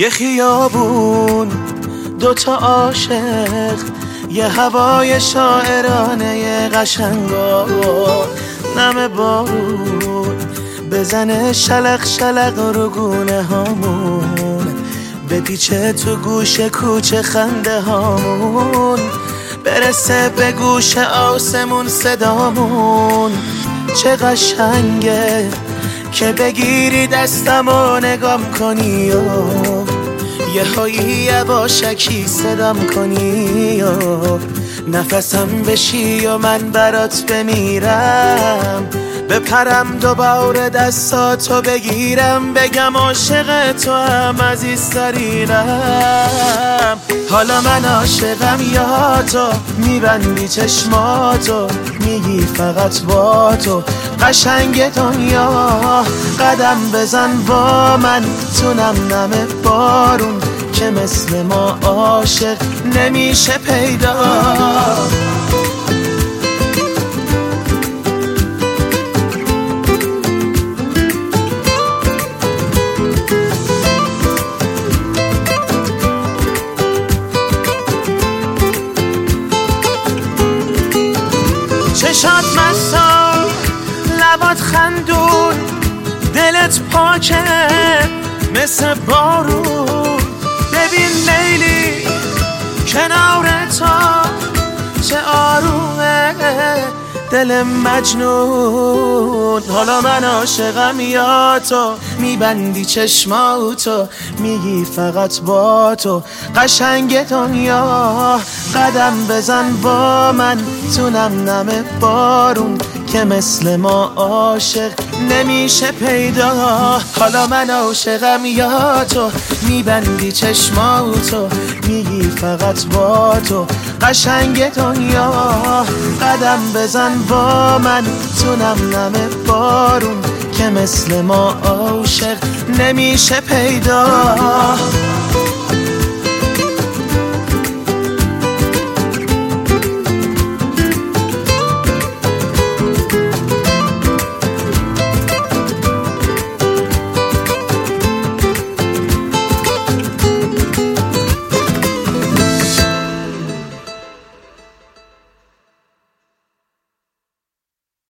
یه خیابون، دوتا عاشق، یه هوای شاعرانه قشنگا، نم بارون بزنه شلق شلق رو گونه هامون، بپیچه تو گوش کوچه خنده هامون، برسه به گوش آسمون صدامون. چه قشنگه که بگیری دستم و نگام کنی و یه هایی یواشکی صدام کنی و نفسم بشی و من برات بمیرم، بپرم دوباره دستاتو بگیرم، بگم عاشق تو هم عزیزترینم. حالا من عاشقم یا تو، میبندی چشماتو میگی فقط با تو قشنگ دنیا، قدم بزن با من تو نم نم بارون که مثل ما عاشق نمیشه پیدا. چشات مستا، لبات خندون، دلت پاکه مثل بارون. ببین لیلی کنار تو چه آرومه دل مجنون. حالا من عاشقم یا تو، میبندی چشماتو میگی فقط با تو قشنگ دنیا، قدم بزن با من تو نم نم بارون که مثل ما عاشق نمیشه پیدا. حالا من عاشقم یا تو، میبندی چشماتو میگی فقط با تو قشنگ دنیا، قدم بزن با من تو نم نم بارون که مثل ما عاشق نمیشه پیدا.